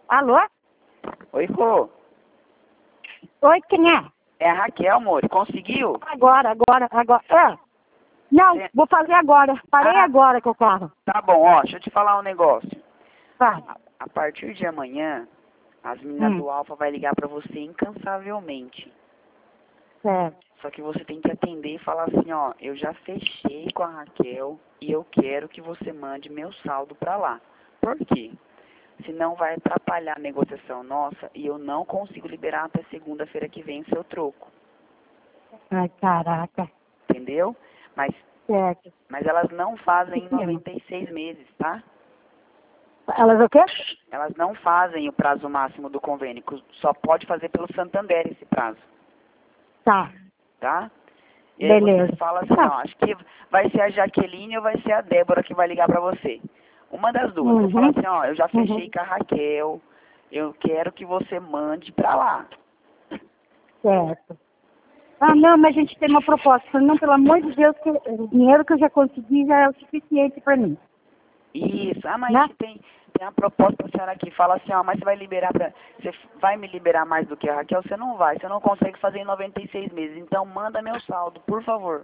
Alô? Oi, Rô. Oi, quem é? É a Raquel, amor. Conseguiu? Agora. Não, vou fazer agora. Parei agora com o carro. Tá bom, ó. Deixa eu te falar um negócio. Vai. A partir de amanhã, as meninas do Alfa vai ligar pra você incansavelmente. Certo. Só que você tem que atender e falar assim, ó, eu já fechei com a Raquel e eu quero que você mande meu saldo pra lá. Por quê? Senão vai atrapalhar a negociação nossa e eu não consigo liberar até segunda-feira que vem o seu troco. Ai, caraca. Entendeu? Mas Certo. elas não fazem em 96 meses, tá? Elas o quê? Elas não fazem o prazo máximo do convênio. Só pode fazer pelo Santander esse prazo, Tá. tá? E aí Beleza. você fala assim, ó, acho que vai ser a Jaqueline ou vai ser a Débora que vai ligar pra você. Uma das duas. Você fala assim, ó, eu já fechei com a Raquel, eu quero que você mande pra lá. Certo. Ah, não, mas a gente tem uma proposta. Falei, não, pelo amor de Deus, que o dinheiro que eu já consegui já é o suficiente para mim. Isso. Ah, mas a gente tem uma proposta pra senhora aqui. Fala assim, ó, mas você vai liberar você vai me liberar mais do que a Raquel? Você não vai. Você não consegue fazer em 96 meses. Então manda meu saldo, por favor.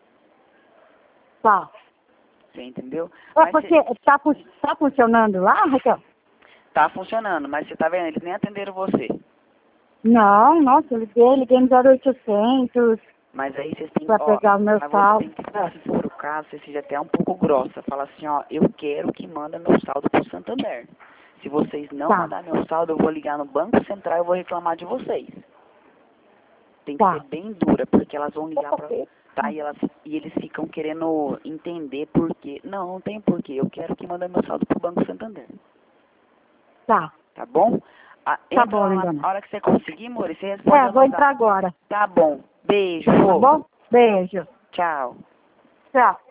Tá. Você entendeu? É Mas porque tá funcionando lá, Raquel? tá funcionando, mas você tá vendo, eles nem atenderam você. Não, nossa, eu liguei no 0800 Mas aí vocês têm para pegar o meu mas saldo. você tem que, se for o caso, você seja até um pouco grossa. Fala assim, ó, eu quero que manda meu saldo pro Santander. Se vocês não mandar meu saldo, eu vou ligar no Banco Central e eu vou reclamar de vocês. Tem que ser bem dura, porque elas vão ligar pra... Tá? E eles ficam querendo entender por quê. Não tem porquê. Eu quero que manda meu saldo pro Banco Santander. Tá. Tá bom? Tá bom, lá Lindona. na hora que você conseguir, amor, você responde Vou entrar agora. Tá bom. Beijo. Tá bom? Beijo. Tchau. Tchau.